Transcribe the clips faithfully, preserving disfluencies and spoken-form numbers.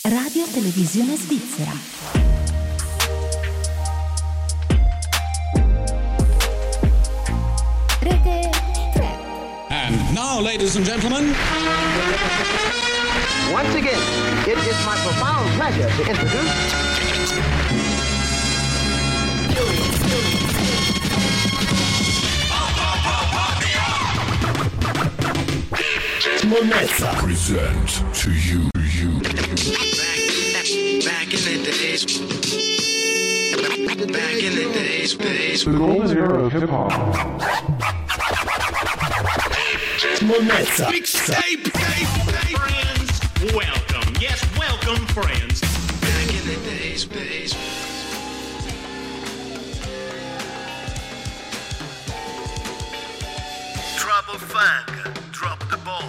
Radio Televisione Svizzera. Rete tre. And now, ladies and gentlemen, once again, it is my profound pleasure to introduce Monnezza present to you, you. Back in the days, back in the days, days. The golden era of hip hop. Monnezza. Mixtape, friends. Welcome, yes, welcome, friends. Back in the days, days. Trouble funk, drop the ball.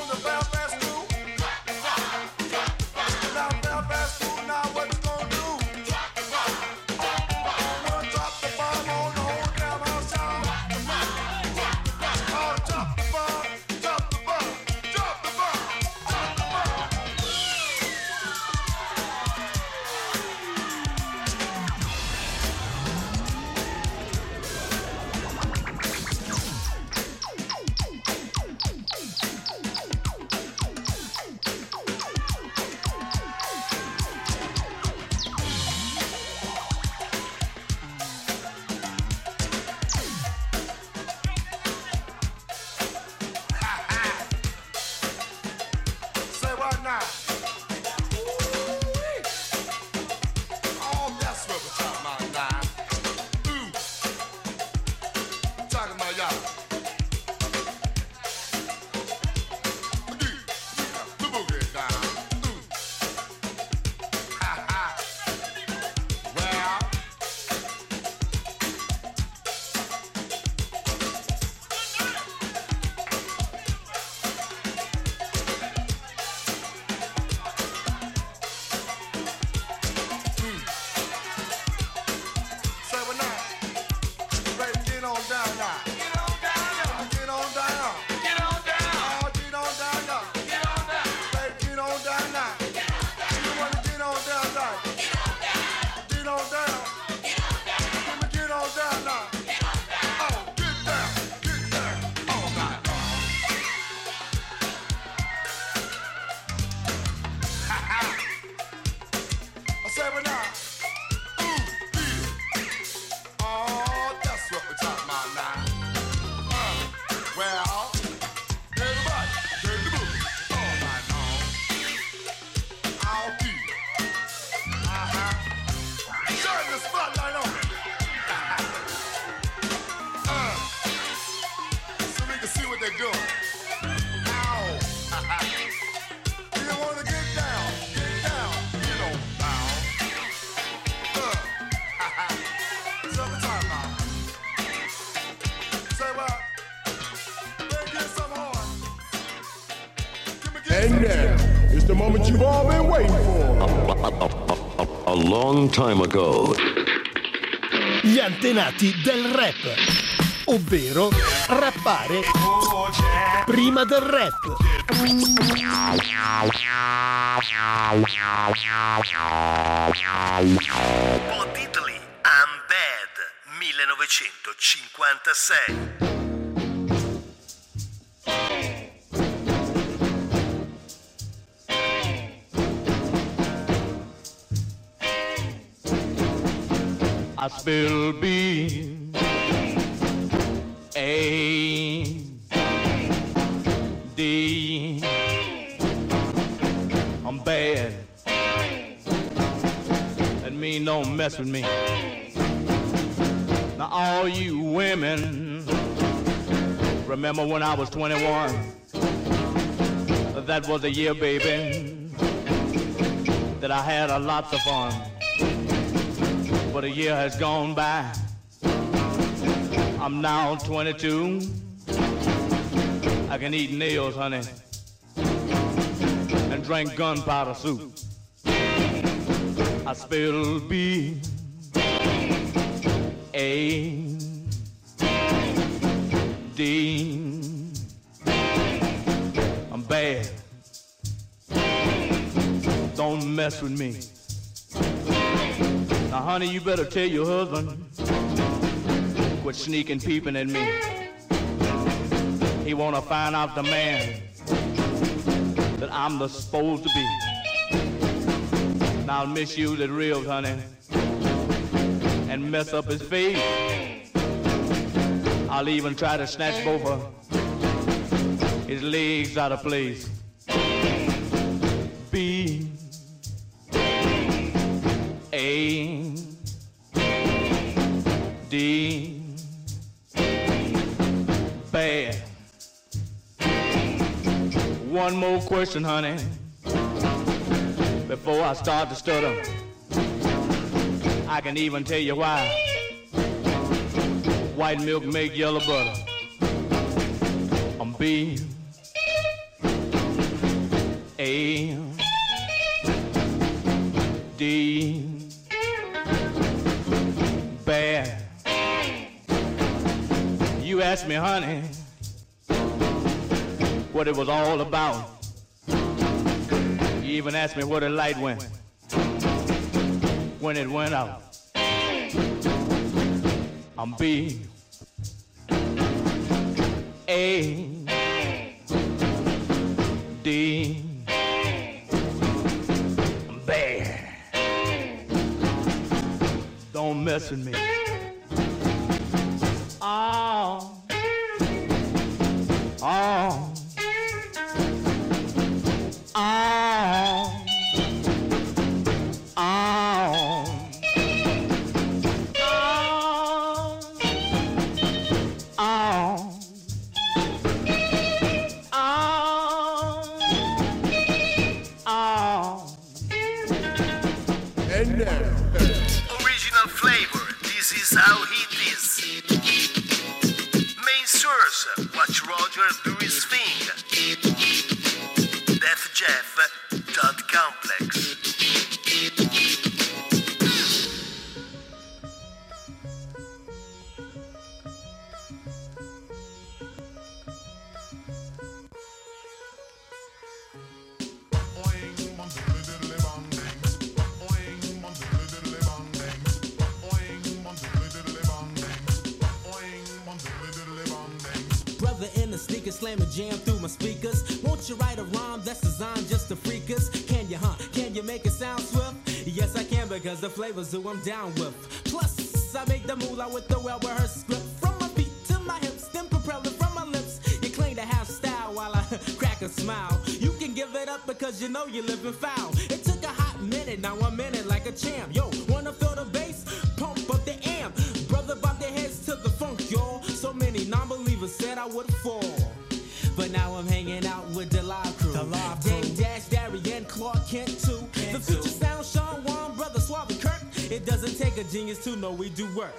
And now is the moment you've all been waiting for. A long time ago. Gli antenati del rap, ovvero rappare prima del rap. Bo Diddley, I'm Bad, millenovecentocinquantasei. I spill B A D. I'm bad. That mean don't mess with me. Now all you women, remember when I was twenty-one? That was a year, baby, that I had a lot of fun. But a year has gone by. I'm now twenty-two. I can eat nails, honey, and drink gunpowder soup. I spill B A D. I'm bad. Don't mess with me. Now, honey, you better tell your husband quit sneaking, peeping at me. He wanna find out the man that I'm the supposed to be. Now I'll misuse his ribs, honey, and mess up his face. I'll even try to snatch both of his legs out of place. B A D. Bad. One more question, honey, before I start to stutter. I can even tell you why white milk make yellow butter. I'm B asked me, honey, what it was all about. You even asked me where the light went when it went out. I'm B A D Bad. Don't mess with me. Oh, oh, oh, oh. Original flavor, this is how it is. Main source, watch Roger do his thing. Def Jeff dot complex. Slam a jam through my speakers. Won't you write a rhyme that's designed just to freak us? Can you, huh? Can you make it sound swift? Yes, I can, because the flavor's who I'm down with. Plus, I make the moolah with the well-rehearsed script. From my feet to my hips, then propelling from my lips. You claim to have style while I crack a smile. You can give it up because you know you're living foul. It took a hot minute, now I'm in it like a champ. Yo, wanna feel the bass? Pump up the amp. Brother, bob their heads to the funk, y'all. So many non-believers said I would fall. But now I'm hanging out with the live crew. The live crew. Dave Dash, Darien, Clark Kent too. Kent the future too. Sound, Sean Wan, Brother Suave and Kirk. It doesn't take a genius to know we do work.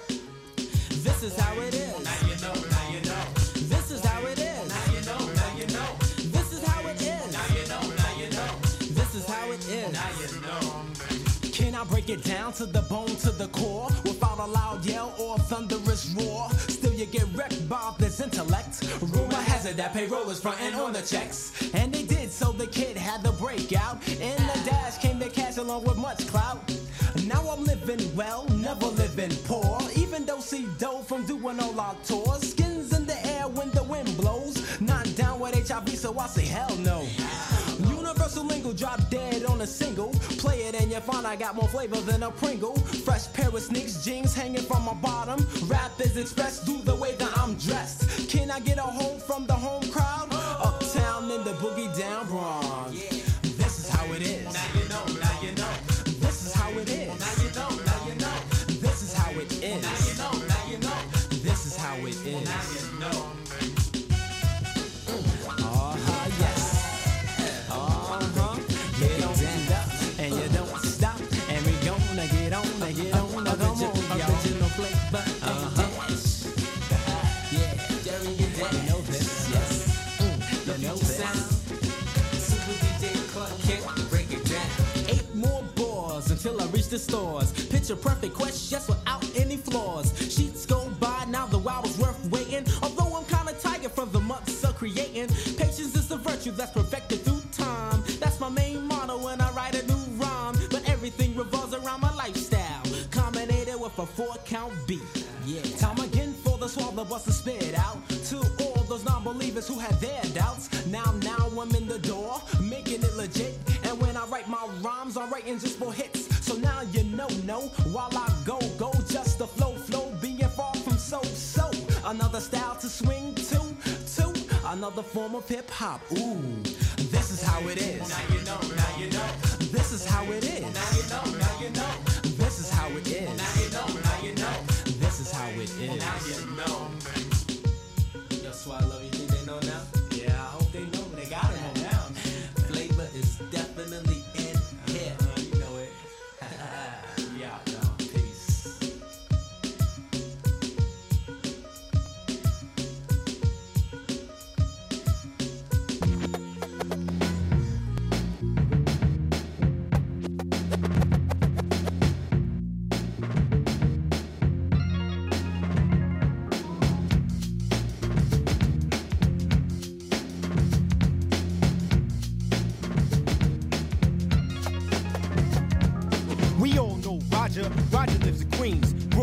This is how it is. Now you know, now you know. This is how it is. Now you know, now you know. This is how it is. Now you know, now you know. This is how it is. Now you know. Can I break it down to the bone, to the core, without a loud yell or thunderous roar? Still you get wrecked by this intellect. Rumor has it that payroll is frontin' on the checks. And they did, so the kid had the breakout. In the dash came the cash along with much clout. Now I'm living well, never living poor. Even though see dough from doing all our tours. Skins in the air when the wind blows. Not down with H I V, so I say hell no. Universal lingo drop dead on a single. Play it and you find I got more flavor than a Pringle. Fresh pair of sneaks, jeans hanging from my bottom. Rap is expressed through the way that I'm dressed. Can I get a hold from the home crowd? Uptown in the boogie down Bronx. This is how it is. Now you know, now you know. This is how it is. Now you know, now you know. This is how it is. Now you know, now you know. This is how it is. Now you know. Until I reach the stores. Picture perfect quest, yes, without any flaws. Sheets go by, now the wow is worth waiting. Although I'm kinda tired from the months of creating. Patience is a virtue that's perfected through time. That's my main motto when I write a new rhyme. But everything revolves around my lifestyle, combinated with a four count beat. Yeah, time again for the swallow bust to spit out. To all those non-believers who had their doubts. Now, now I'm in the door, making it legit. And when I write my rhymes, I'm writing just for hits. So now you know, no, while I go, go, just the flow, flow, being far from so, so. Another style to swing to, to, another form of hip hop. Ooh, this is how it is. Now you know, now you know. This is how it is. Now you know, now you know. This is how it is. Now you know, now you know. This is how it is. Now you know. Yo, Swallow, you think they know now? Yeah, I hope they know. They gotta know now. Flavor is definitely in here. Uh, you know it. Yeah, no, peace.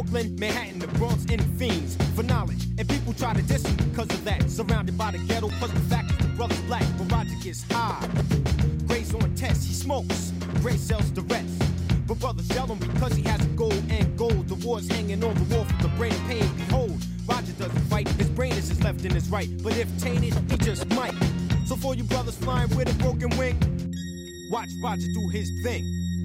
Brooklyn, Manhattan, the Bronx, and fiends for knowledge. And people try to diss him because of that. Surrounded by the ghetto, plus the fact that the brother's black. But Roger gets high. Gray's on test, he smokes. Gray sells the rest. But brothers yell him because he has a gold and gold. The war's hanging on the wall for the brain of pain. Behold, Roger doesn't fight. His brain is his left and his right. But if tainted, he just might. So for you brothers flying with a broken wing, watch Roger do his thing.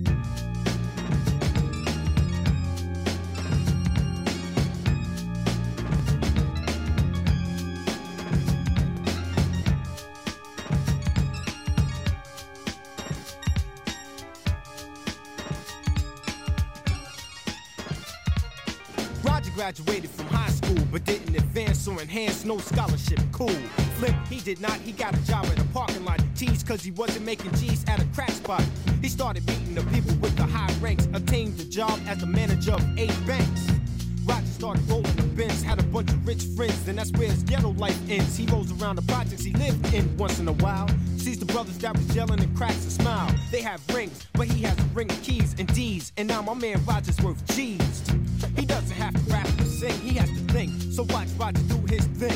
Graduated from high school, but didn't advance or enhance, no scholarship, cool. Flip, he did not, he got a job at a parking lot. Teased cause he wasn't making G's at a crack spot. He started beating the people with the high ranks, obtained the job as the manager of eight banks. Roger started rolling the bins, had a bunch of rich friends, and that's where his ghetto life ends. He rolls around the projects he lived in once in a while. Sees the brothers that was yelling and cracks a smile. They have rings, but he has a ring of keys and D's. And now my man Roger's worth G's. He doesn't have to rap or sing, he has to think. So watch Roger do his thing.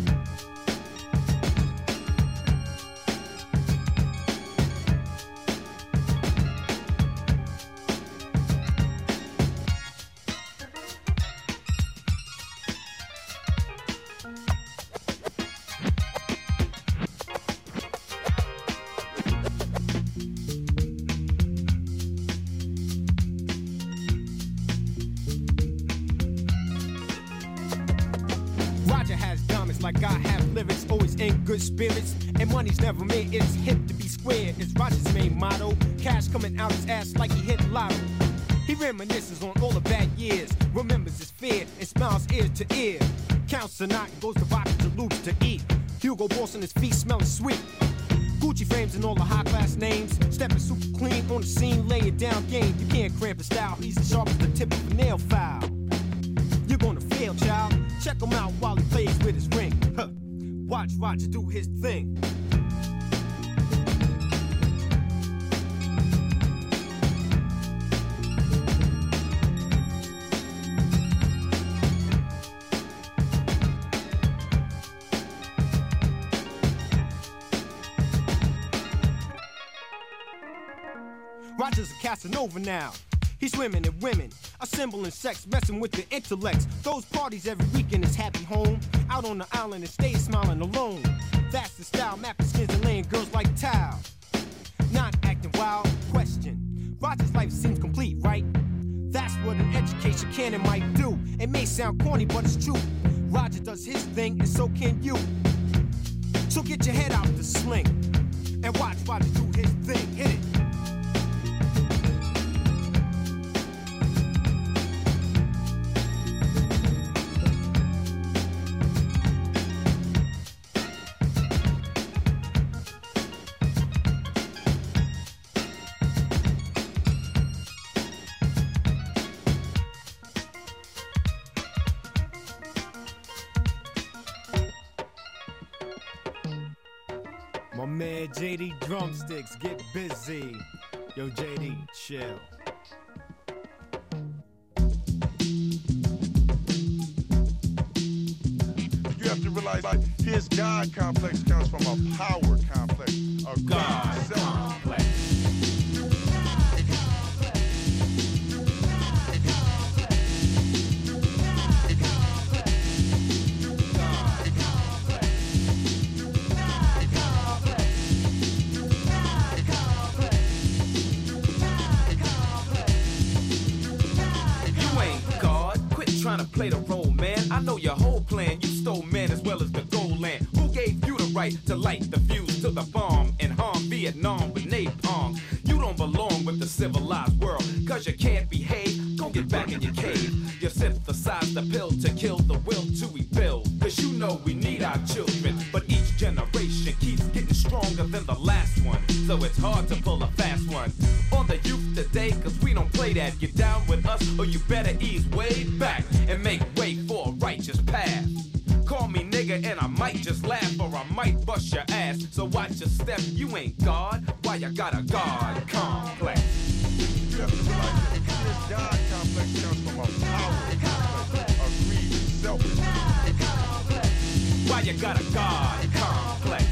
Like I have lyrics, always in good spirits. And money's never made, it's hip to be square. It's Roger's main motto. Cash coming out his ass like he hit lotto. He reminisces on all the bad years, remembers his fear, and smiles ear to ear. Counts a knot and goes to vodka to loops to eat. Hugo Boss on his feet smelling sweet. Gucci frames and all the high class names. Stepping super clean on the scene, laying down game. You can't cramp his style, he's as sharp as the tip of a nail file. You're gonna fail, child. Check him out while he plays with his ring. Huh. Watch Roger do his thing. Roger's a Casanova now. He's swimming in women, assembling sex, messing with the intellects. Those parties every weekend is happy home. Out on the island and stays smiling alone. That's the style, mapping skins and laying girls like tile. Not acting wild, question. Roger's life seems complete, right? That's what an education canon might do. It may sound corny, but it's true. Roger does his thing, and so can you. So get your head out the sling and watch Roger do his thing. Hit it. My man J D Drumsticks, get busy. Yo, J D, chill. You have to realize, like, his God complex comes from a power complex, a God complex. Trying to play the role, man. I know your whole plan. You stole man as well as the gold land. Who gave you the right to light the fuse to the bomb and harm Vietnam with napalm? You don't belong with the civilized world, cause you can't behave. Go get back in your cave. You synthesize the pill to kill the will to rebuild. Cause you know we need our children, but each generation keeps getting stronger than the last one. So it's hard to pull a fast one on the youth today, cause we don't play that. Get down with us or you better ease way back and make way for a righteous path. Call me nigga and I might just laugh, or I might bust your ass. So watch your step, you ain't God. Why you got a God complex? You have to realize His God complex comes from a power complex, a greedy, selfish. Why you got a God complex?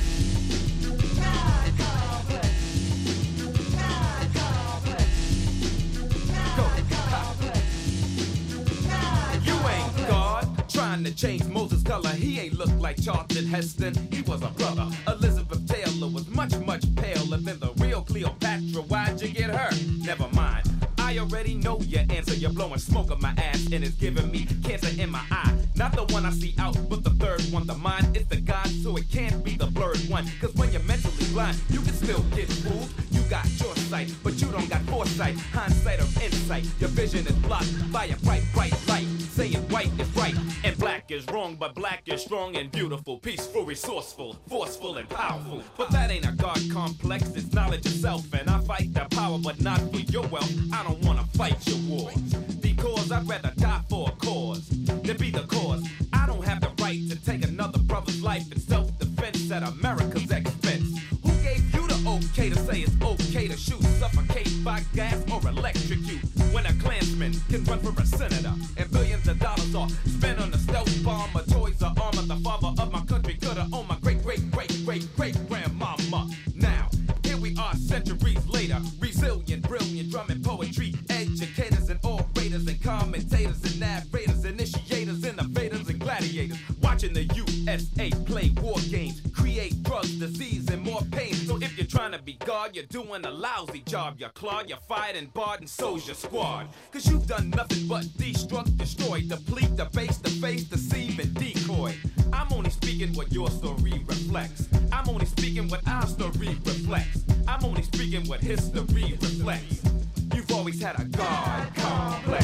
Trying to change Moses' color, he ain't look like Charlton Heston. He was a brother. Elizabeth Taylor was much, much paler than the real Cleopatra. Why'd you get her? Never mind. I already know your answer. You're blowing smoke up my ass and it's giving me cancer in my eye. Not the one I see out, but the third one. The mind is the God, so it can't be the blurred one. Cause when you're mentally blind, you can still get fooled. You got your sight, but you don't got foresight. Hindsight or insight. Your vision is blocked by a bright, bright light. Saying white is right and black is wrong, but black is strong and beautiful, peaceful, resourceful, forceful and powerful. But that ain't a God complex, it's knowledge of self. And I fight the power, but not for your wealth. I don't wanna fight your war, because I'd rather die for a cause than be the cause. I don't have the right to take another brother's life in self-defense at America's expense. Who gave you the okay to say it's okay to shoot, suffocate by gas or electrocute? When a Klansman can run for a senator and billions of dollars are spent on a stealth bomb, or toys or armor, the father of my country could've owned my great, great, great, great, great grandmama. Now, here we are centuries later, resilient, brilliant, drumming poetry, educators and orators and commentators and narrators, initiators, innovators and gladiators, watching the U S A play war games, create drugs, disease and more pain. So if you're trying to be God, you're doing a lousy job. You're clawed, you're fired and barred and so's your squad. Cause you've done nothing but destruct, destroy, deplete, debase, deface, deceive and decoy. I'm only speaking what your story reflects. I'm only speaking what our story reflects. I'm only speaking what history reflects. You've always had a God complex.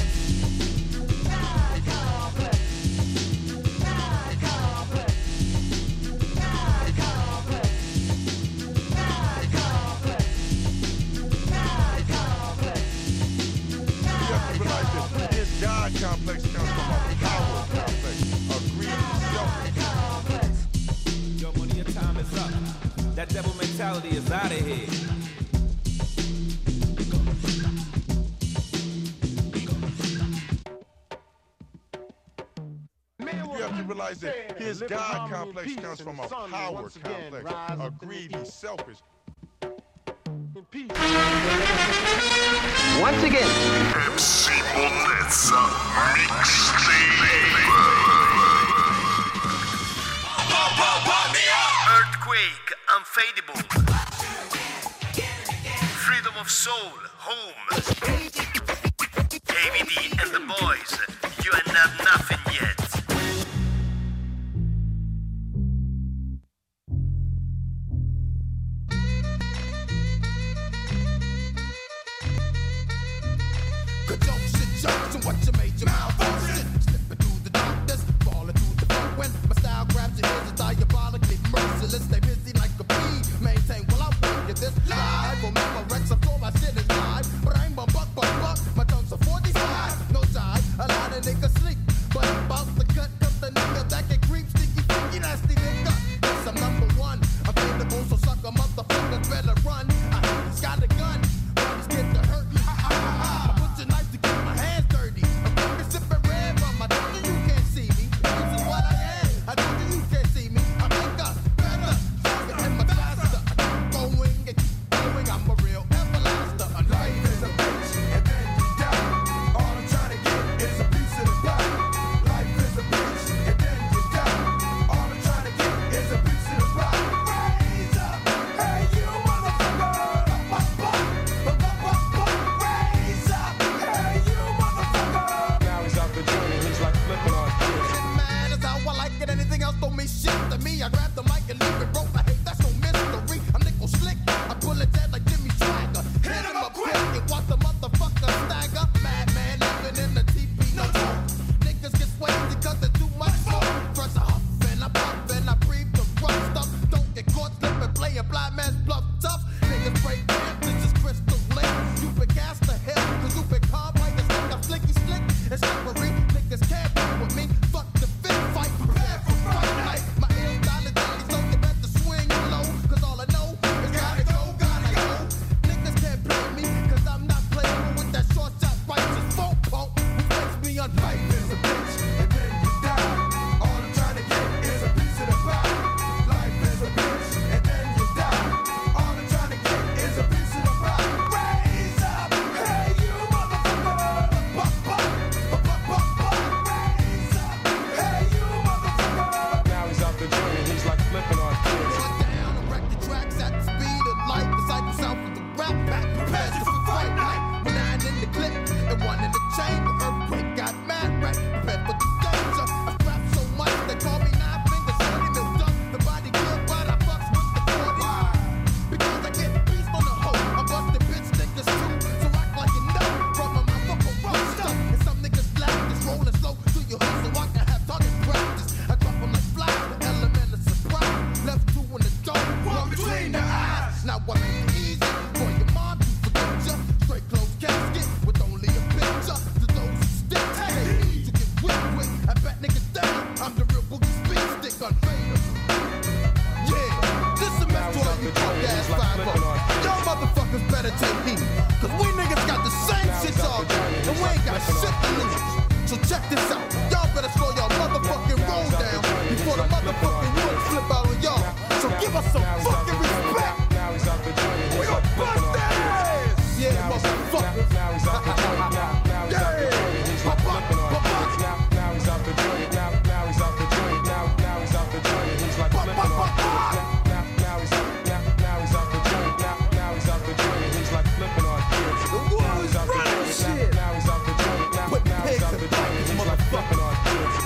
God complex. God complex. God complex. God complex. God complex. You have to realize that his God complex comes from a power complex, a greedy, selfish. Yo, money, your time is up. That devil mentality is out of here. You have to realize that his God complex comes from a power complex, a greedy, selfish. Once again, M C Monezza Mixtape. Earthquake, Unfadable. Freedom of Soul, Home. K V D and the boys, you ain't have nothing yet. What you made your mouth sit, slipping through the darkness, falling through the funk when my style grabs your ears, it's diabolically merciless. Stay busy like a bee, maintain while I work at this live. Remember Rex, I thought my shit is live, but I ain't my buck, buck, buck. My tongue's a forty-five, no jive. A lot of niggas sleep, but Now I make it easy for your mom to forget ya. Straight closed casket with only a picture. To those who stick, they need to get whipped with. I bet niggas down. I'm the real boogie speed stick unfadable. Yeah, this is a mess to all you punk ass five Y'all motherfuckers better take heed. Cause we niggas got the same shit y'all got. And we ain't got shit to lose. So check this out. Y'all better slow y'all motherfucking roll down before the motherfucking wood flip out on y'all. So give us some fucking respect. We gon' bust that ass. Yeah, motherfuckers. Yeah. Pop up, pop up. Now he's off the joint. Now, now he's off the joint. Now, now he's off the joint. He's like flipping on kids. Now, now he's off. Now, now he's off the joint. Now, now he's off the joint. He's like flipping on kids. Now he's off the joint. Now, now he's off the joint. Now, now he's off the joint. He's like flipping on kids.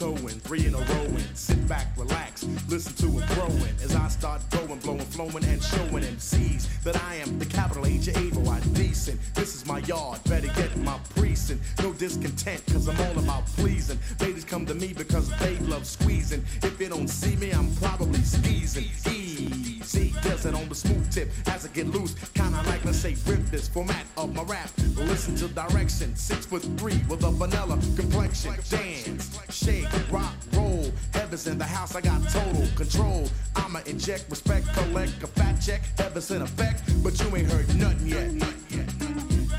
flowing, three in a row and sit back, relax, listen to it growing as I start going, blowing, flowing, and showing M Cs that I am the capital H A V O I decent. This is my yard, better get my precinct. No discontent, cause I'm all about pleasing. Ladies come to me because they love squeezing. If you don't see me, I'm probably skeezing. Easy, does it on the smooth tip as I get loose. Kinda like, let's say, rip this format of my rap. Listen to direction, six foot three with a vanilla complexion. Dance, shake, rock, roll. Heaven's in the house, I got total control. I'ma inject respect, collect a fat check. Heaven's in effect, but you ain't heard nothing yet. Nothing yet, nothing yet.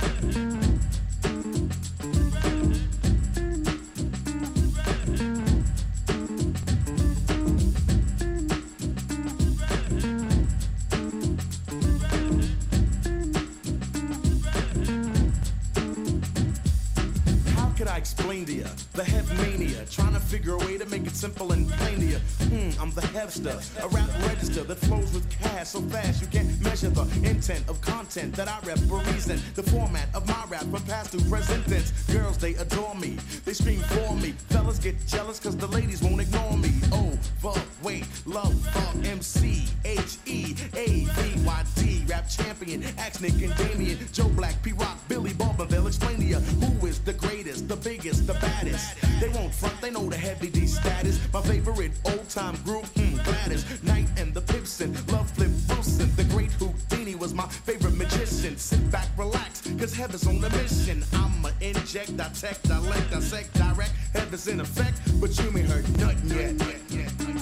Explain to ya the hev mania, trying to figure a way to make it simple and plain to ya. Hmm, I'm the hevster, a rap register that flows with cash so fast you can't measure the intent of content that I represent. The format of my rap from past to present tense. Girls, they adore me, they scream for me. Fellas get jealous cause the ladies won't ignore me. Oh, fuck, wait, love, fuck, M C, H E, A V Y D, rap champion, Axe Nick and Damien, Joe Black, P-Rock, Billy Bob, and they'll explain to ya who is the greatest, the biggest, the baddest. They won't front, they know the Heavy D status. My favorite old-time group, hmm, Gladys Knight and the Pipson, Love Flip Wilson. The great Houdini was my favorite magician. Sit back, relax, cause heaven's on the mission. I'ma inject, dissect, dilect, dissect, direct. Heaven's in effect, but you ain't heard nothing yet. yet, yet, yet.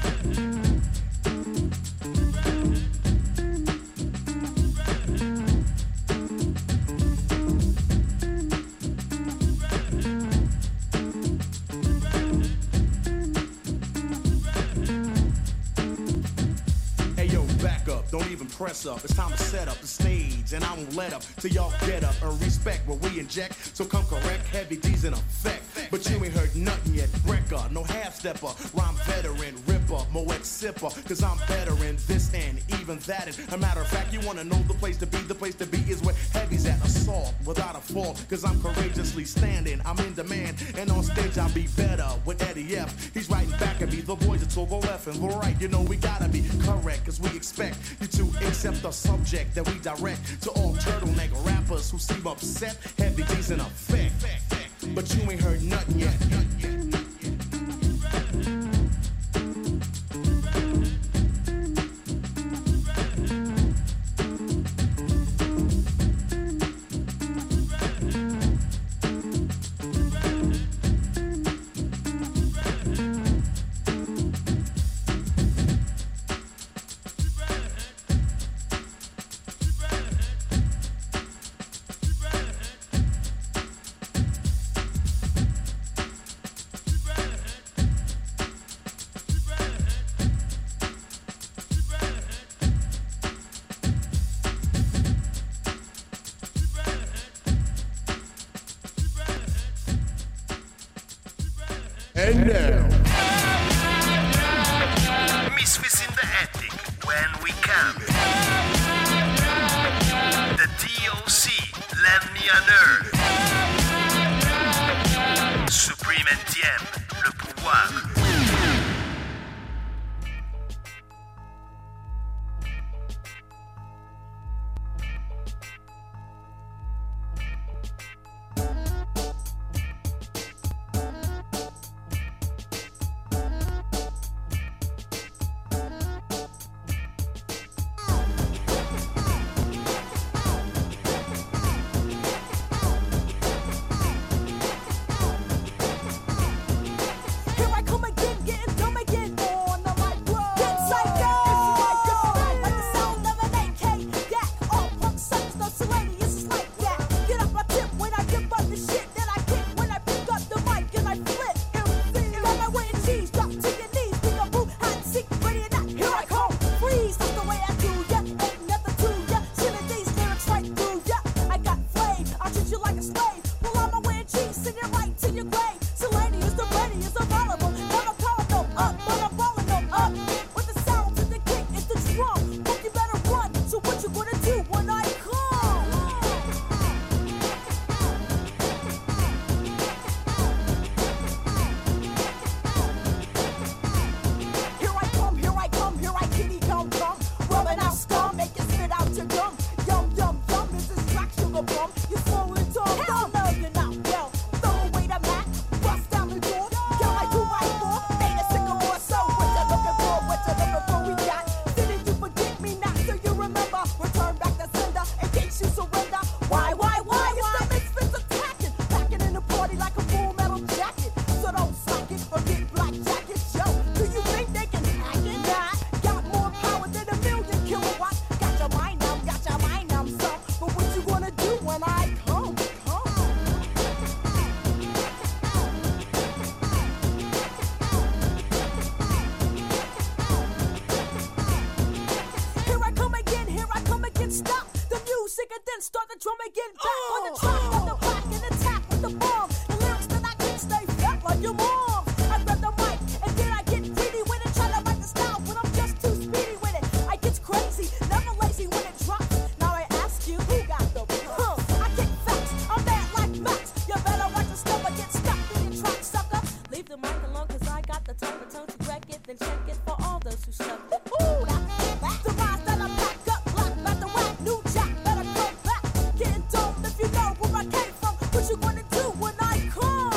Don't even press up, it's time to set up the stage. And I won't let up till y'all get up and respect what we inject. So come correct, Heavy D's in effect. But you ain't heard nothing yet, wrecker, no half-stepper. Rhyme veteran, ripper, Moet sipper. Cause I'm better in this and even that. And a matter of fact, you wanna know the place to be. The place to be is where Heavy's at, assault without a fault. Cause I'm courageously standing, I'm in demand. And on stage I'll be better with Eddie F. He's writing back at me, the boys are to the left and the right. You know we gotta be correct, cause we expect you to accept the subject that we direct to all turtleneck rappers who seem upset. Heavy D's in effect, but you ain't heard nothing yet. Nothing yet. And now, Misfits in the Attic, when we come. The D O C, Lend Me an Earth. Supreme N T M, le pouvoir. drum and get back on the track, on the back and attack with the bomb. The lyrics that I can stay fat like your mom. I grab the mic and then I get greedy with it, try to write the style, but I'm just too speedy with it. I get crazy, never lazy when it drops. Now I ask you, who got the huh? I kick facts, I'm mad like Max. You better watch your step or get stuck in your track, sucker. Leave the mic alone, cause I got the type of tone to wreck it, then check it for all those who stuck it. Ooh, the rhymes that I pack up, black, about the whack, new jack, better come back. Getting domed if you know where I came from. What you gonna do when I come?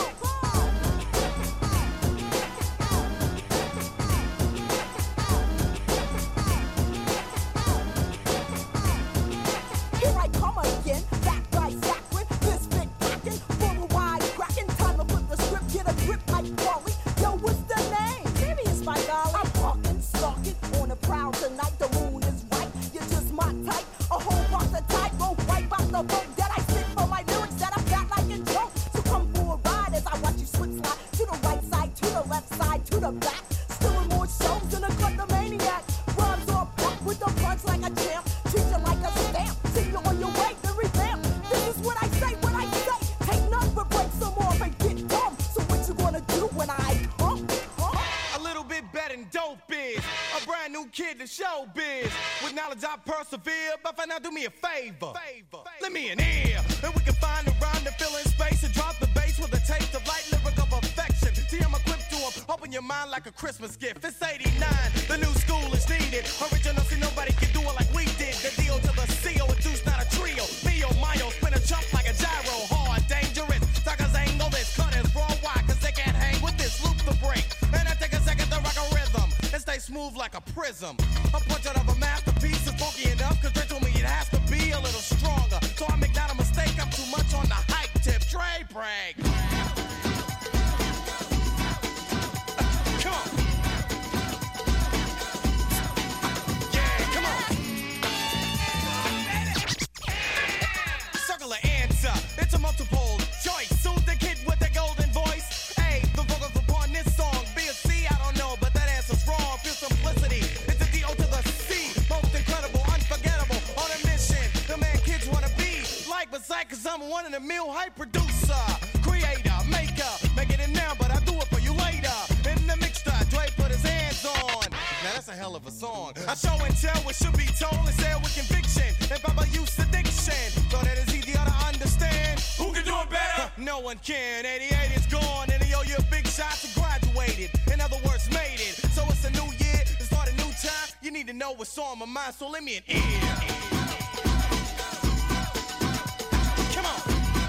Here I come again, back by Zachary, misfit packing, full of wide cracking. Time to put the script, get a grip like Wally. Yo, what's the name? Maybe it's my golly. I'm walking, stalking, on a prowl tonight. The moon is right, you're just my type. A whole box of type won't wipe out the boat that I spit for my lyrics that I've got like a joke. So come for a ride as I watch you switch slide to the right side, to the left side, to the back. Still in more shows than a kleptomaniac. Rhymes all packed with the punch like a champ. Treat you like a stamp, see you on your way to revamp. This is what I say, what I say. Take none but break some off and get dumb. So what you gonna do when I come? A little bit better than dope is. A brand new kid to show biz. With knowledge I persevere, but for now do me a favor. Let me an ear, and we can find a rhyme to fill in space and drop the bass with a taste of light lyrical perfection. See, I'm equipped to them, open your mind like a Christmas gift. It's eighty-nine, the new school is needed. Original, see nobody can do it like we did. The D O to the C O, a deuce, not a trio. Mio, Mayo, spin a chump like a gyro. Hard, dangerous, suckers angle this. Cutters raw, why? Cause they can't hang with this. Loop the break, and I take a second to rock a rhythm. And stay smooth like a prism. A punch out of a masterpiece is funky enough, cause they told me it has to be a little stronger. So I make not a mistake, I'm too much on the hype tip. Dre brag. Come on. Yeah, come on. Circle of answer, it's a multiple choice. Soothe the kid with the golden voice. Hey, the vocals upon this song. B or C, I don't know, but that answer's wrong. Feel simplicity. It's a D O to the C. Most incredible, unforgettable. On a mission, the man kids wanna be. Like beside, cause I'm a one in a mill hype producer. Creator, maker. Make it in now, but I do it for you later. In the mixture, Dre put his hands on. Now that's a hell of a song. I show and tell what should be told and say with conviction. If I'm a use addiction, so that it's easier to understand. Who can do it better? No one can. eighty-eight is gone, and they owe you a big shot to graduated. In other words, made it. So it's a new year, to start a new time. You need to know what's on my mind, so let me an ear. Come on.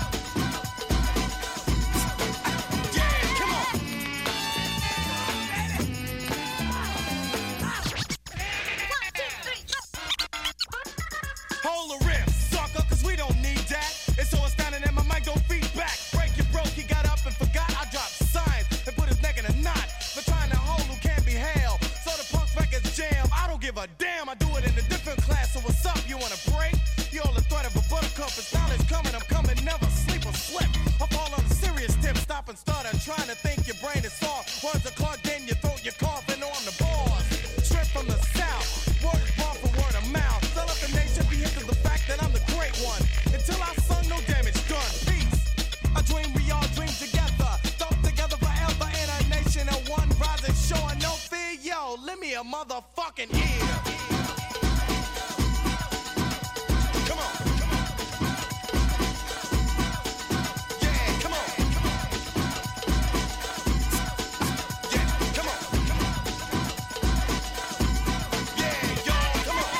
Yeah, come on. Hold a rip, sucker, cause we don't need that. It's so astounding that my mic don't feedback. Break it broke, he got up and forgot. I dropped signs and put his neck in a knot. For trying to hold who can't be held. So the punk records jam, I don't give a damn. I do it in a different class, so what's up, you wanna break? You're all the threat of a buttercup, it's knowledge coming, I'm coming, never sleep or slip. I fall on a serious tip, stop and start. I'm trying to think your brain is soft. Words are clogged in your throat, you're coughing, know I'm the boss. Straight from the south, word is born for word of mouth. Tell up the nation, be hip to the fact that I'm the great one. Until I sung, no damage done. Peace. I dream, we all dream together. Thought together forever in a nation of one. Rising, showing no fear. Yo, lend me a motherfucking ear. Come on. Yeah, come on. Yeah, come on. Yeah, yo, come on.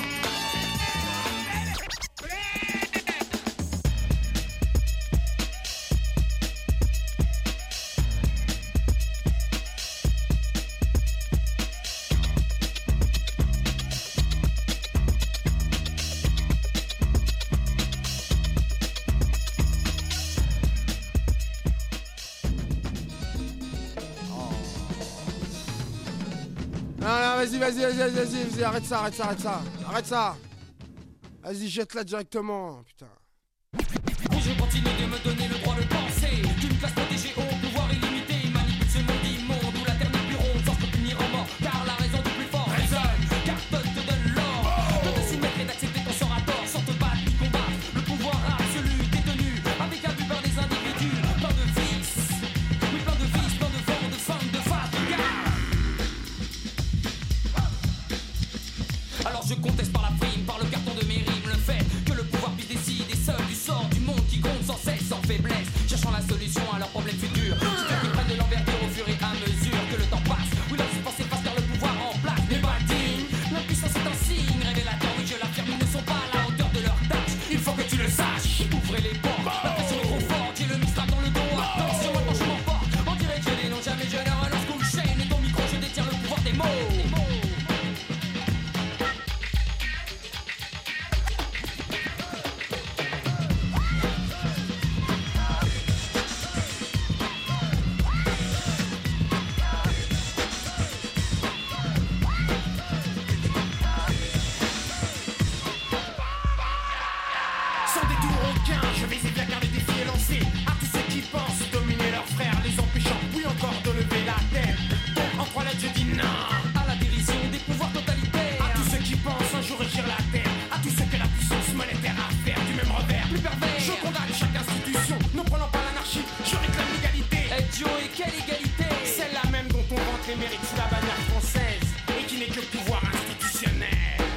Non, non, vas-y, vas-y, vas-y, vas-y, vas-y, vas-y, arrête ça, arrête ça, arrête ça, arrête ça. Vas-y, jette-la directement, putain. Je continue de me donner le droit de penser. D'une classe protégée au pouvoir illimité, il manipule ce monde immonde où la terre n'est plus ronde, sans se punir en mort, car la raison du plus fort raisonne, car peuple te donne l'or. De te soumettre et d'accepter ton sort à tort, sans te battre ni combattre. Le pouvoir je conteste par la prime, par le carton de mes rimes. Le fait que le pouvoir puisse décider seul du sort du monde qui gronde sans cesse, sans faiblesse, cherchant la solution à leurs problèmes futurs. Je fais qu'ils prennent de l'envergure au fur et à mesure que le temps passe. Oui, leur pensée passe car le pouvoir en place n'est pas digne. L'impuissance est un signe révélateur, oui je l'affirme, ils ne sont pas à la hauteur de leur tâche. Il faut que tu le saches, ouvrez les portes. La pression est trop forte, j'ai le mixtape dans le dos. Attention, maintenant je m'emporte. On dirait que je dénonce jamais, je ne relance qu'une chaîne. Et ton micro, je détiens le pouvoir des mots. Sans détour aucun, je vais bien car le défi est lancé. À tous ceux qui pensent dominer leurs frères, les empêchant, oui encore, de lever la tête. Donc en trois lettres je dis non à la dérision des pouvoirs totalitaires. À tous ceux qui pensent un jour régir la terre. À tous ceux que la puissance monétaire a à faire du même revers. Plus pervers, je condamne chaque institution, ne prenant pas l'anarchie, je réclame l'égalité. Et Joe, et quelle égalité? Celle-là même dont on vante les mérites sous la bannière française et qui n'est que pouvoir institutionnel.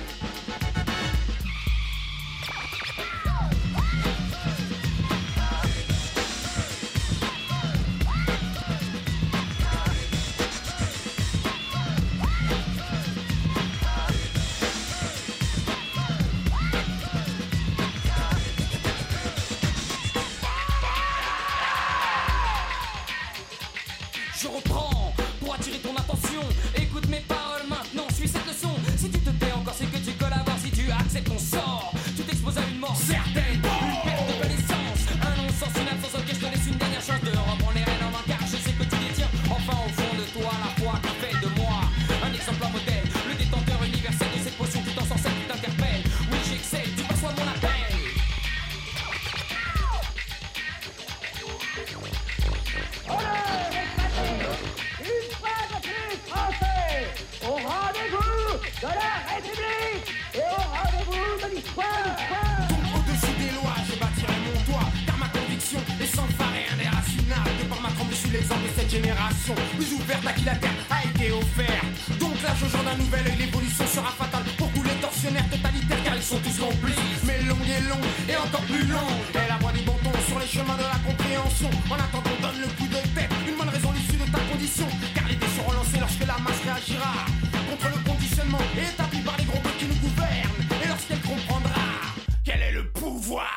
Je reprends pour attirer ton attention. Écoute mes paroles maintenant, suis cette leçon. Si tu te tais encore, c'est que tu collabores. Si tu acceptes ton sort, tu t'exposes à une mort certaine, une perte de connaissance, un non-sens, une absence. Ok, je te laisse une dernière chance de reprendre les rênes en main, car je sais que tu détiens enfin au fond de toi la foi qui fait de moi un exemple, un modèle, le détenteur universel de cette potion tout en sans celle qui t'interpelle. Oui, j'excelle, tu perçois mon appel. Une fois de plus, Français, au rendez-vous de la République et au rendez-vous de l'histoire. Donc au-dessus des lois, je bâtirai mon toit, car ma conviction est sans phare et indéracinable. De par ma trempe, je suis l'exemple de cette génération, plus ouverte à qui la terre a été offerte. Donc là, je genre d'un nouvel œil, l'évolution sera fatale pour tous les tortionnaires totalitaires, car ils sont tous complices. Mais longue et longue et encore plus longue est la voie des bons tons sur les chemins de la compréhension. En attendant, on donne le coup de tête, une bonne raison l'issue de ta condition, car les dés seront lancés lorsque la masse réagira contre le conditionnement établi par les gros blocs qui nous gouvernent, et lorsqu'elle comprendra quel est le pouvoir.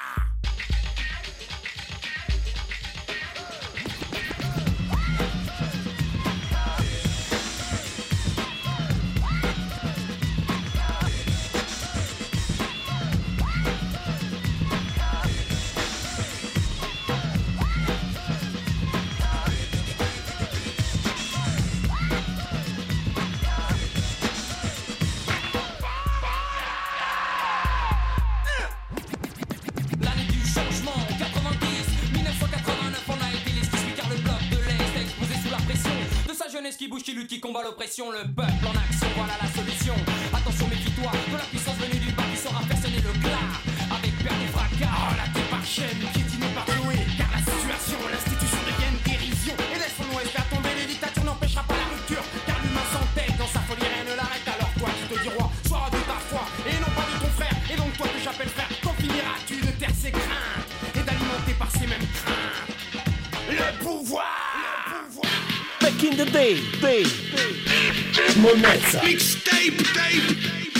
L'année du changement, quatre-vingt-dix, mille neuf cent quatre-vingt-neuf, on a été les skis, car le bloc de l'Est est exposé sous la pression de sa jeunesse qui bouge, qui lutte, qui combat l'oppression. Le peuple en action, voilà la solution. Attention, méfie-toi de la puissance venue du bas qui saura faire sonner le glas avec perte et fracas. Oh la thé par chaîne, piétinée par Chloé, car la situation, l'institution devient une dérision. Et laisse son ouest à tomber, les dictatures n'empêchera pas la rupture, car l'humain s'entête dans sa folie, rien ne l'arrête. Alors toi qui te dis roi, sois de ta foi et non pas de ton frère. Et donc toi que j'appelle frère, quand finiras-tu de taire ses craintes et d'alimenter par ces mêmes craintes le pouvoir, le pouvoir. Back in the day, day, Monezza. Mixtape, tape.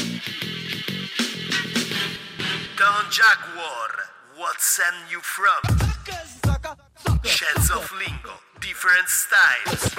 Don Jaguar, what send you from? Shades of lingo, different styles.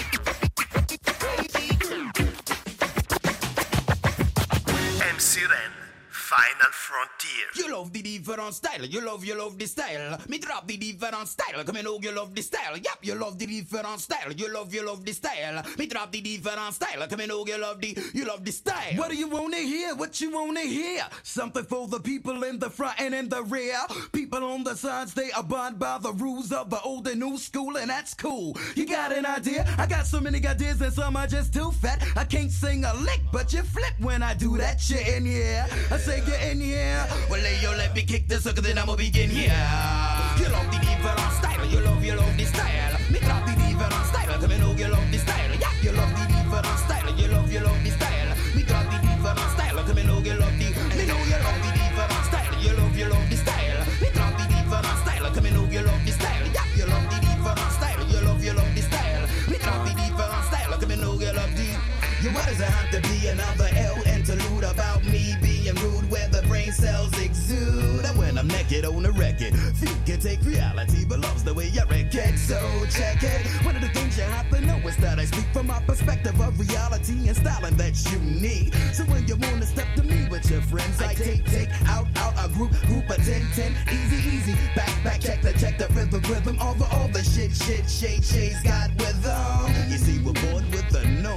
M C Ren, Final Frontier. You love the different style, you love, you love the style. Me drop the different style, come and know you love the style. Yep, you love the different style, you love, you love the style. Me drop the different style, come and know you love the, you love the style. What do you wanna hear? What you wanna hear? Something for the people in the front and in the rear. People on the sides, they abide by the rules of the old and new school, and that's cool. You got an idea? I got so many ideas and some are just too fat. I can't sing a lick, but you flip when I do that shit in here. I say you're in here. Well, hey, yo, let me kick this sucker, then I'ma begin here. You love the different style, you love, you love the style. Me drop the different style, come and know you love the style. Yeah, you love the different style, you love, you love the style. Me drop the different style, come You why does it have to be another L interlude about me being rude where the brain cells exude? And when I'm naked on the record, few can take reality, but love's the way I reckon. So check it. One of the things you have to know is that I speak from my perspective of reality and styling that's unique. So when you wanna step to me with your friends, I take, take out, out a group, group of ten, ten, easy, easy. Back, back, check the, check the rhythm, rhythm. All the, all the shit, shit, shade, shades got with them. You see, we're bored with the no.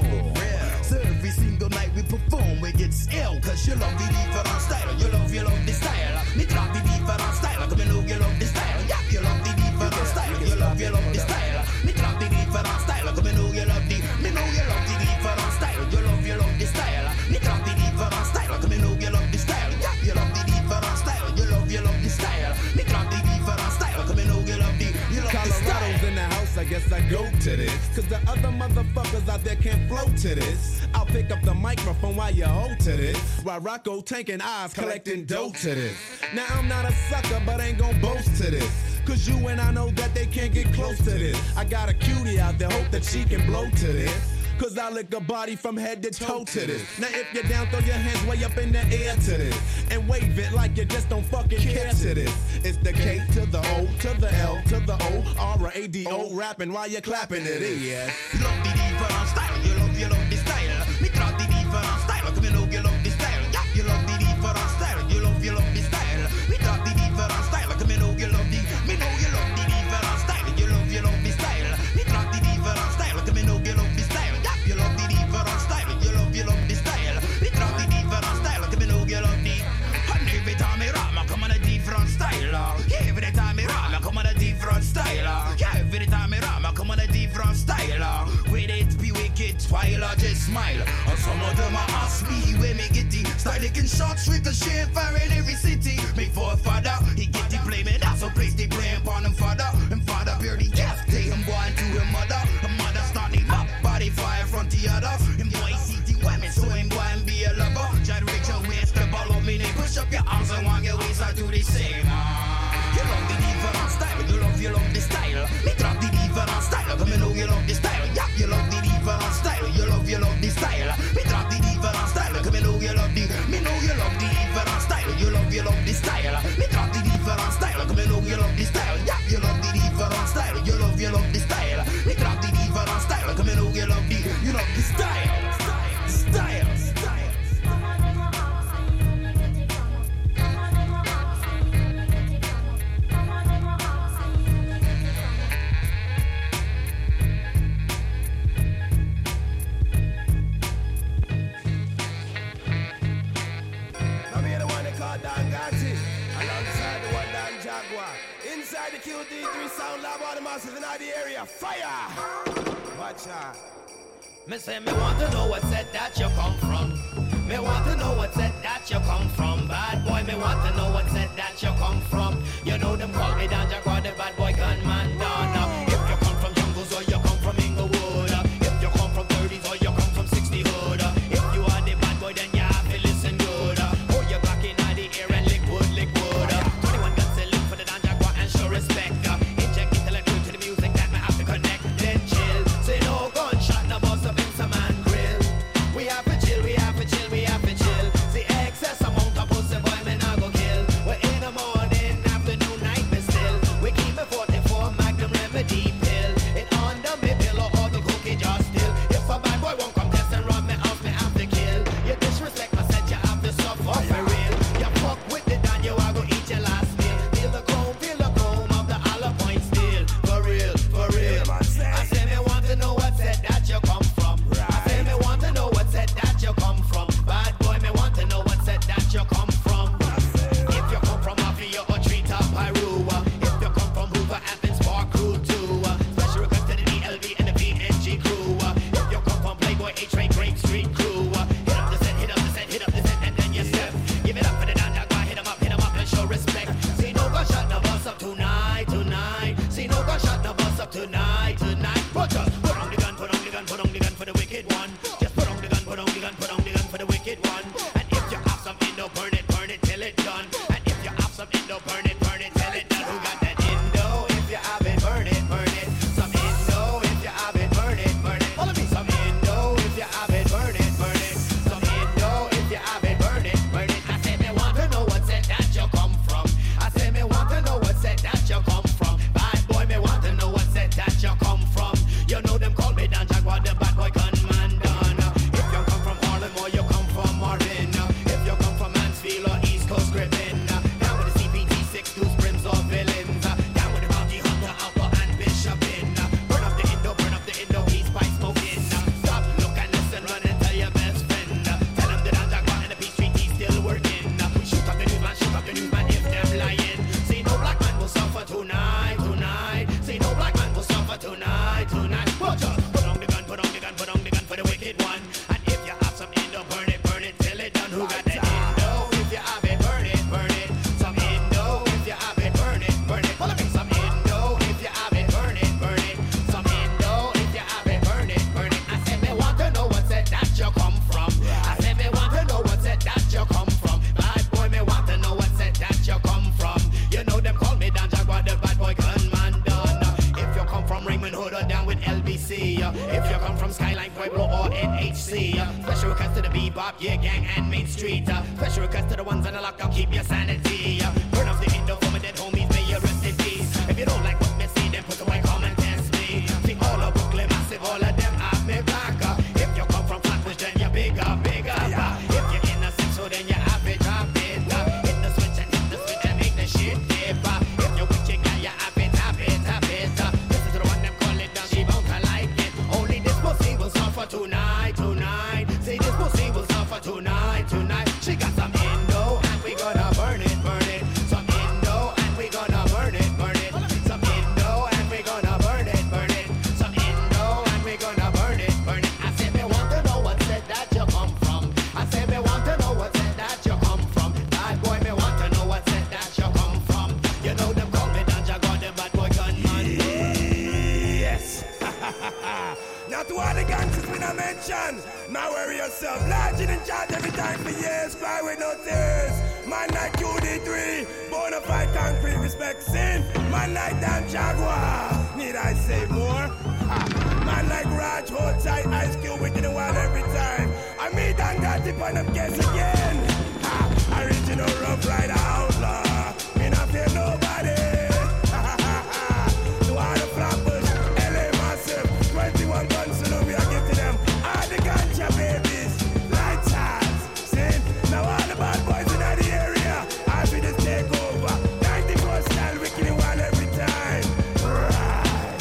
So every single night we perform, we get ill. Cause you love the different style. You love, you love the style. Me drop the different style. Come and know you love the style. Yeah, you love the different style. You love, you love the style. Me drop the different style. Come and know you love the. Me know you love the different style. You love, you love the style. Me drop the different style. Come and know you love the style. Yeah, you love the different style. You love, you love the style. Me drop the different style. Come and know you love the. You love the style. Colorado's in the house, I guess I go to this. Cause the other motherfuckers out there can't flow to this. I'll pick up the microphone while you hold to this. While Rocco tanking eyes, collecting dough to this. Now I'm not a sucker, but ain't gon' boast to this. Cause you and I know that they can't get close to this. I got a cutie out there, hope that she can blow to this. Cause I lick a body from head to toe to this. Now if you're down, throw your hands way up in the air to this. And wave it like you just don't fucking care to this. It's the K to the O, to the L, to the O, R A D O, rapping while you're clapping it, yeah. You love the different style, you love, you love the style. Me drop the different style, come and know you love the style. Yeah, you love the different style, you love, you love the style. Me drop the different style, come and know you love the. Me know you love the different style, you love, you love the style. Me drop the different style, come and know you love the style. Yeah, you love the different style, you love, you love the style. Me drop the different style, come and know you love the. And every time I rap, I come on a different style. Yeah, every time I rap, I come on a different style. Yeah, every time I rap, I come on a different style. With it be wicked, while I just smile. And some of them are ask me where me get the style. They can shots with the shit fire in every city. Me for a father, he get the blame and that's a place they blame upon him father. And father bear the gas, they him going to him mother. And mother start him up, body fire front the other. Him boy see the women, so him go and be a lover. Generate your waist, the ball of me, they push up your arms and want your waist, I do the same. You love the different style, you love, you love the style. Me drop the different style, come and know you love the style. Yeah, you love the different style, you love, you love the style. Me drop the different style, come and know you love the. Me know you love the different style, you love, you love the style. Me drop the different style, come and know you love the style. Yeah, you love the different style, you love, you love the style. Me drop the different style, come and know you love the. You love the style, style, style. Inside the Q D three sound lab, all the massive in the area. Fire! Watch out. Me say me want to know what set that you come from. Me want to know what set that you come from. Bad boy, me want to know what set that you come from. You know them call me Don Jaguar, the bad boy gunman Don. If you come from jungles or you come from Inglewood, if you come from thirties or you come from sixty hood, if you are the bad boy then you have to listen good. Oh, you're back in the air and lick wood, lick wood. twenty-one guns to live for the Don Jaguar and show respect. Inject intellectual to the music that me have to connect. Then chill, say no gunshot, no bust up in some man grill. We have to chill, we have to chill, we have to chill. The excess amount of pussy boy me nah go kill. We're in the morning, afternoon, night, me still. We keep it forty-four magnum. come from Skyline, Pueblo, or N H C. Uh, special request to the bebop, yeah, gang, and Main Street. Uh, special request to the ones on the lockdown, keep your sanity. Uh, burn off the window for my dead homies, may you rest in peace. If you don't like what me see, then put away, come and test me. See all of Brooklyn, massive, all of them have me back. Uh, if you come from Flatbush, then you're bigger, bigger. Uh, if you're innocent, so then you have it, drop it. Uh, hit the switch and hit the switch and make the shit dip. Uh, if you're with your guy, you have it, have it, have it. Uh, listen to the one them call it down, she bound to like it. Only this pussy will suffer tonight, tonight. See, this pussy will suffer tonight, tonight. She got some Indo, and we gonna burn it, burn it. Some Indo, and we gonna burn it, burn it. Some Indo, and we gonna burn it, burn it. Some Indo, and we gonna burn it, burn it. I said, me want to know what set that you come from. I said, me want to know what set that you come from. Bad boy, me want to know what set that you come from. You know them call me Danja God, them bad boy gunman. Yes. Now to all the gangsters we not mention, now worry yourself. Large in charge every time for years, cry with no tears. Man like Q D three, bona fide concrete respect sin. Man like Dan Jaguar, need I say more? Ha. Man like Raj, hold tight, Ice Cube wicked the wild every time. I meet and got tip on them guess again. Ha. Original rough rider outlaw, me not fear nobody. To all the flappers, L A massive, twenty-one guns, so we are give to them. All the ganja babies, lights eyes, sin. Now all the bad boys in the area, I'll be the takeover. ninety-four style, we killing wild every time. Right.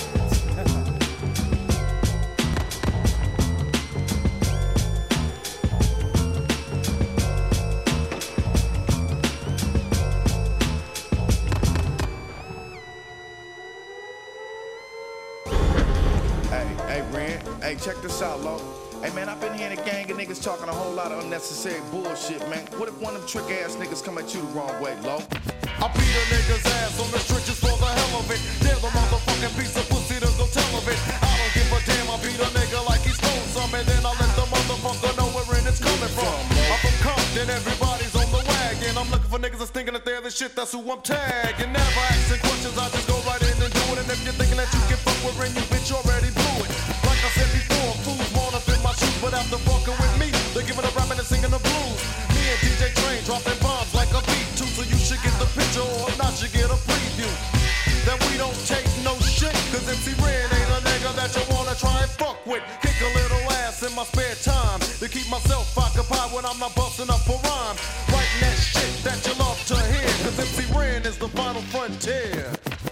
Hey, hey, Ren. Hey, check this out, Lo. Hey, man, I've been hearing a gang of niggas talking a whole lot of unnecessary bullshit, man. What if one of them trick-ass niggas come at you the wrong way, Lo? I beat a nigga's ass on the stretches for the hell of it. They're the motherfucking piece of pussy to go tell of it. I don't give a damn, I beat a nigga like he stole some, and then I let the motherfucker know where it's coming from. I'm from Compton, everybody's on the wagon. I'm looking for niggas that's thinking that they're the shit, that's who I'm tagging. Never asking questions, I just go right in and do it. And if you're thinking that you can fuck with Ren, you bitch already blew it. Like I said before, fools wanna fit my shoes, but after fucking with me, they're giving a rapping and singing the blues. Me and D J Train dropping bombs like a beat too, so you should get the picture or not you get a preview. That we don't take no shit, cause M C Ren ain't a nigga that you wanna try and fuck with. Kick a little ass in my spare time to keep myself occupied when I'm not busting up a rhyme. Writing that shit that you love to hear, cause M C Ren is the final frontier.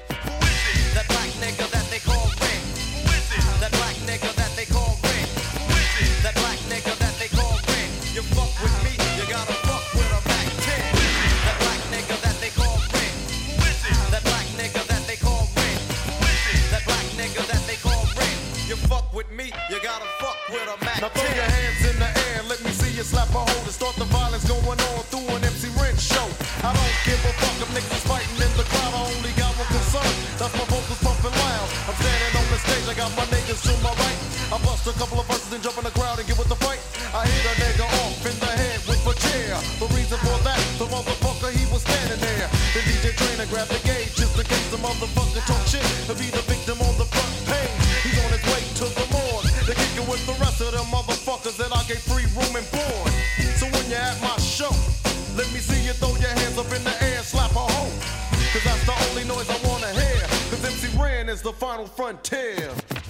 That black nigga that they call Ren. That black nigga that they call Ren. That black nigga that they call Ren. You fuck with me, you gotta fuck with a Mac ten. That black nigga that they call Ren. That black nigga that they call Ren. That black nigga that they call Ren. You fuck with me, you gotta fuck with a Mac ten. Now throw your hands in the air, let me see you slap a hold and start the violence going on through an M C Ren show. I don't give a fuck if niggas is fighting in the crowd, I only got one concern, that's my vocals pumping loud. I'm standing on the stage, I got my niggas to my right. I bust a couple of verses and jump in the crowd and get with the fight. I hit a nigga off in the head with a chair. The reason for that, the motherfucker, he was standing there. The D J Trainer grabbed the gauge just in case the motherfucker talk shit to be the victim on the front page. He's on his way to the morgue to kick it with the rest of them motherfuckers that I gave free room and board. So when you're at my show, let me see you throw your hands up in the air and slap a hoe. Cause that's the only noise I wanna hear. Cause M C Ren is the final frontier.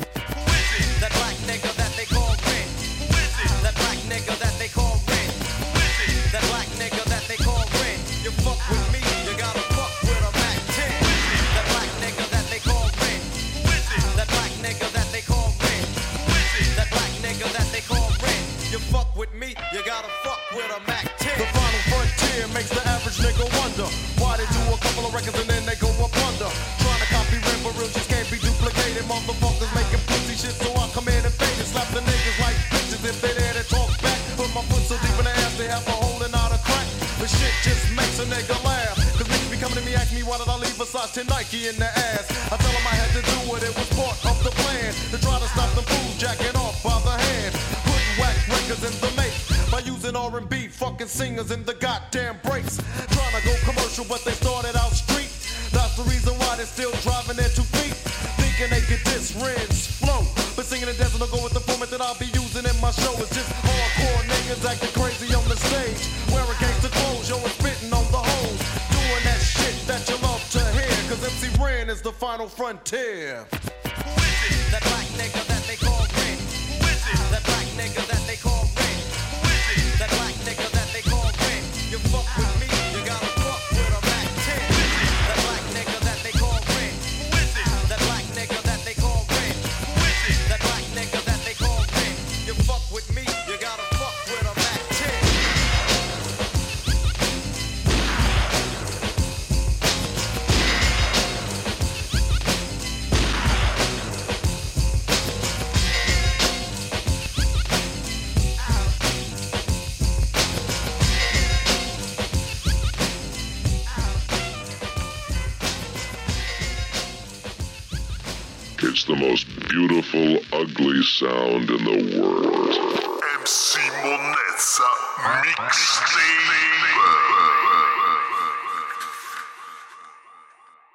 That black nigga that they call Ren. That black nigga that they call Ren. That black nigga that they call Ren. You fuck with me, you gotta fuck with a Mac ten. That black nigga that they call Ren. That black nigga that they call Ren. That black nigga that they call Ren. You fuck with me, you gotta fuck with a Mac ten. The final frontier makes the average nigga wonder why they do a couple of records and then they go up under. Trying to copy Ren for real just can't be duplicated. Motherfuckers making pussy shit, so I come in and fade and slap the niggas like bitches if they there to talk back. Put my foot so deep in the ass they have a hole and not a crack. The shit just makes a nigga laugh, cause niggas be coming to me asking me why did I leave a size ten Nike in the ass. I tell them I had to do it, it was part of the plan to try to stop them fools jacking off by the hand. Putting whack records in the make by using R and B fucking singers in the goddamn breaks. Trying to go commercial but they started out street. That's the reason why they're still driving their two feet, thinking they could diss Ren's flow, but singing and dancing don't go with the format. instrument that I'll be using in my show is just hardcore niggas acting crazy on the stage. Wearing gangster clothes, yo, and spitting on the hoes. Doing that shit that you love to hear, cause M C Ren is the final frontier. Who is it? That black nigga that they call Ren. Who is it? That black nigga that they call Ren. Who is it? That black nigga that they call Ren. You fuck with me, you gotta fuck with a Mac ten. Who is it? That black nigga that they call Ren. Who is it? That black nigga that they call Ren. Who is it? That black nigga that they call Ren. You fuck with me, you gotta fuck with a Mac ten. It's the most beautiful, ugly sound in the world. M C Monezza Mixtape.